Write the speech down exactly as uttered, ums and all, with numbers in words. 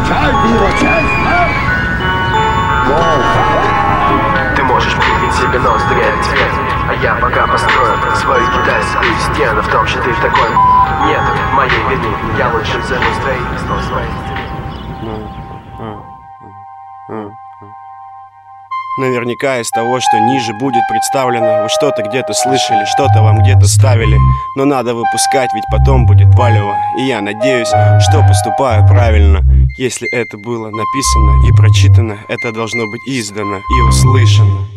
Ты можешь прибить себе ноздри ответ, а я пока построю свою китайскую стену. В том, что ты такой нет моей вины. Я лучше займу строительством своей стены. Наверняка из того, что ниже будет представлено, вы что-то где-то слышали, что-то вам где-то ставили. Но надо выпускать, ведь потом будет палево. И я надеюсь, что поступаю правильно. Если это было написано и прочитано, это должно быть издано и услышано.